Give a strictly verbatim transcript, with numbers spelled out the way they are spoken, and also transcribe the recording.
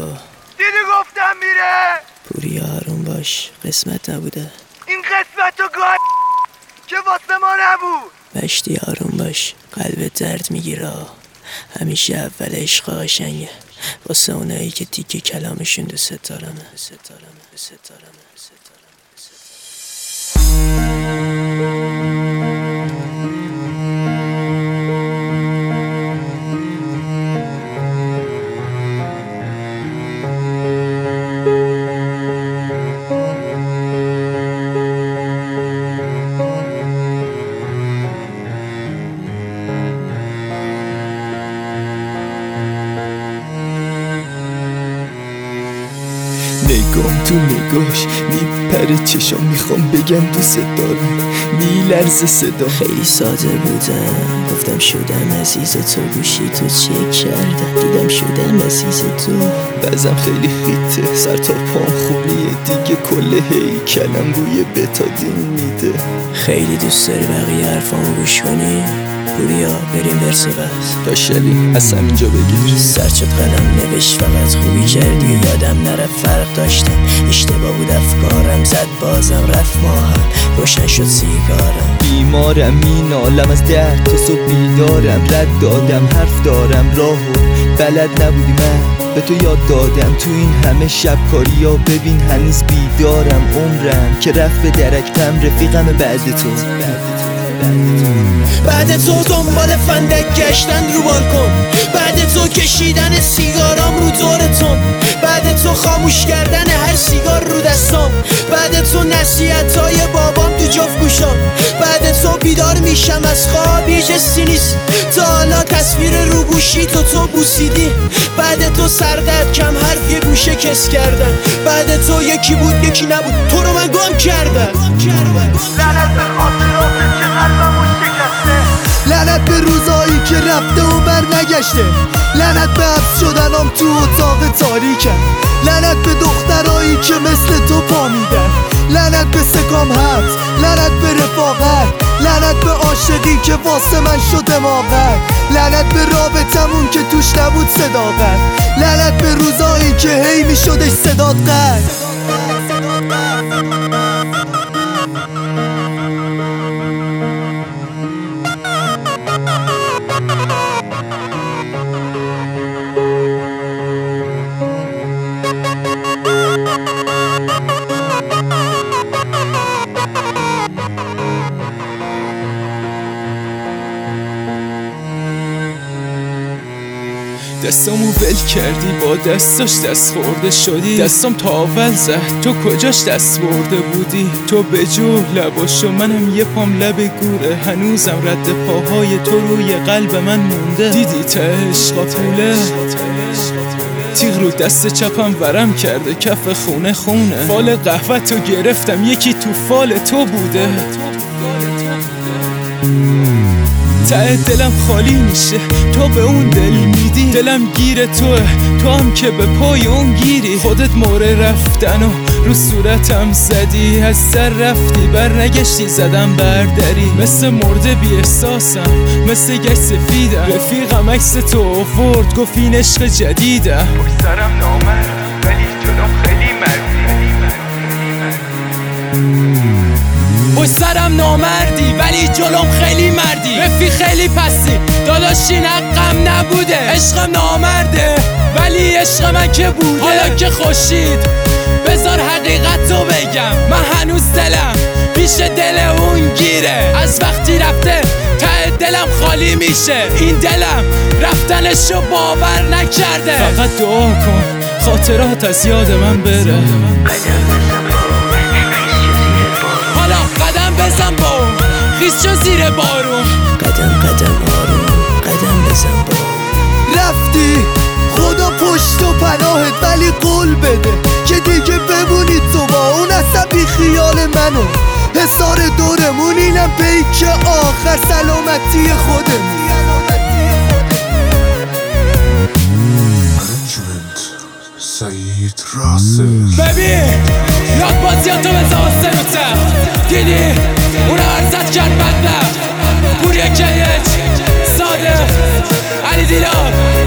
دیدی گفتم میره. پوریا آروم باش، قسمت نبوده. این قسمت و گاه که واسه ما نبود. مشتی آروم باش، قلبت درد میگیره. همیشه اول عشق قشنگه واسه اونایی که تیکه کلامشون دو ستارمه. ستارمه ستارمه ستارمه نگام تو نگاش میپره چشام، میخوام بگم دوست دارم، میلرزه صدا. خیلی ساده بودم، گفتم شدم عزیز تو، گوشی تو چک کردم دیدم شدم عزیز تو. بازم خیلی خیته، سر تا پام خونیه دیگه، کل هیکلم بوی بتادین میده. خیلی دوست داری بقیه حرفامو گوش کنی؟ پوریا بریم برسه بس داشلی از همینجا بگیر. سرچت قلم نوشت فقط خوبی کردی، یادم نرفت فرق داشتم، اشتباه بود افکارم، زد بازم رفت ماهم، روشن شد سیگارم. بیمارم مینالم از درد تا صبح بیدارم، رد دادم حرف دارم راهو بلد نبودی، من به تو یاد دادم تو این همه شب کاری ها، ببین هنوز بیدارم. عمرم که رفت به درکتم، رفیقم بعد تو. بعد تو دنبال فندک گشتن رو بالکن، بعد تو کشیدن سیگارام رو دورتون، بعد تو خاموش کردن هر سیگار رو دستام، بعد تو نصیحتای بابام تو جفت گوشام، بعد تو بیدار میشم از خواب یه جستی نیست، تا حالا تصویر رو گوشی تو تو بوسیدی، بعد تو سردرد کم حرف یه گوشه کس کردن، بعد تو یکی بود یکی نبود، تو رو من گم کردم. لعنت به خاطراتت که قلبمو شکسته، لعنت به روزایی که رفته و بر نگشته، لعنت به حبس شدنم تو اتاق تاریکم، لعنت به دخترایی که مثل تو پا میدن، لعنت به سکام حبس، لعنت به رفاقت، لعنت به عاشقی که واسه من شده ماغر، لعنت به رابطمون که توش نبود صداقت، لعنت به روزایی که هی میشدش صدات قد. دستامو ول کردی، با دستاش دست خورده شدی، دستام تاول زد تو کجاش دست برده بودی، تو به جو لباشو منم یه پام لب گوره، هنوزم رد پاهای تو روی قلب من مونده. دیدی ته عشقا پوله، تیغ رو دست چپم ورم کرده کف خونه خونه، فال قهوه تو گرفتم یکی تو فال تو بوده. ته دلم خالی میشه تو به اون دل میدی، دلم گیر توه تو هم که به پای اون گیری، خودت موره رفتن و رو صورتم زدی، از سر رفتی بر نگشتی زدم بردری، مثل مرده بی احساسم مثل گشت سفیدم، رفیقم عکس تو آورد گفت این عشق جدیدم. پشت سرم نامرد ولی جلوم خیلی مردی، پشت سرم نامردی ولی جلوم خیلی مردی، رفیق خیلی پسی داداشی نقم نبوده، عشقم نامرده ولی عشق من که بوده. حالا که خوشید بذار حقیقت رو بگم، من هنوز دلم پیش دل اون گیره، از وقتی رفته ته دلم خالی میشه، این دلم رفتنشو باور نکرده. فقط دعا کن خاطرات از یاد من بره، حالا قدم بزن با اون خیس شو زیر بارون، قدم قدم آروم قدم بزن با رفتی خدا پشت و پناهت، ولی قول بده که دیگه بمونی تو با اون اصلا بی خیال منو، حسار دورمون اینم پیک آخر سلامتی خودمون. سعید راسل ببین یاد بازیاتو بزا واسه رو تخت، دیدی اون عرضت کرد بدبخت، پوریا کیچ صادق علی دیلان